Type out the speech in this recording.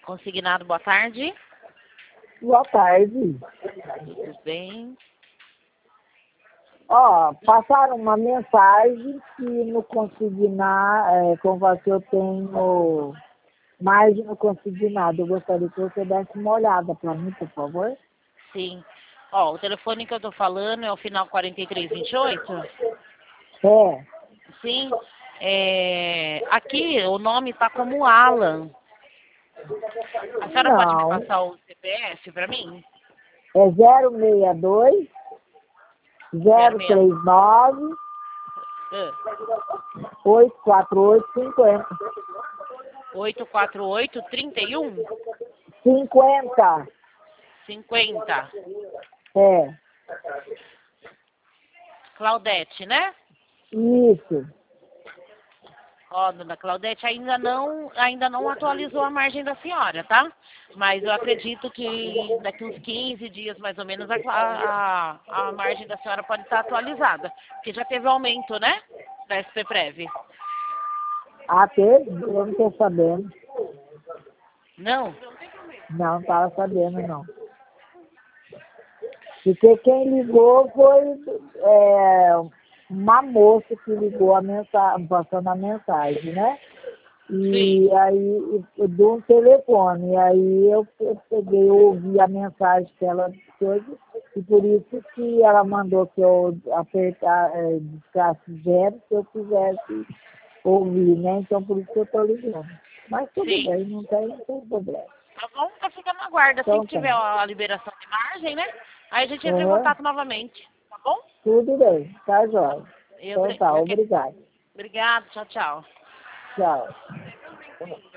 Consignado, boa tarde. Boa tarde. Tudo bem? Ó, passaram uma mensagem que no consignar, com você eu tenho margem no consignado. Eu gostaria que você desse uma olhada para mim, por favor. Sim. Ó, o telefone que eu tô falando é o final 4328? É. Sim. Aqui o nome tá como Alan. A senhora pode me Não, passar o CPF para mim? é 062 039 848 50. 848 31 50. 50. É. Claudete, né? Isso. Ó, dona Claudete, ainda não atualizou a margem da senhora, tá? Mas eu acredito que daqui uns 15 dias, mais ou menos, a margem da senhora pode estar atualizada. Porque já teve aumento, né? Da SPPrev. Ah, teve? Eu não estou sabendo. Não? Não estava sabendo, não. Porque quem ligou foi uma moça que ligou a mensagem, passando a mensagem, né? Sim. E aí eu dou um telefone, e aí eu peguei, eu ouvi a mensagem que ela fez, e por isso que ela mandou que eu discasse zero se eu quisesse ouvir, né? Então por isso que eu estou ligando. Mas tudo Sim. bem, não tem problema. Tá bom? Então fica na guarda. Assim Então que tá. tiver a liberação de margem, né? Aí a gente entra em Aham. contato novamente. Tá bom? Tudo bem, tá, Jóia? Então tá, Eu que... obrigado. Obrigada. Tchau, tchau. Tchau.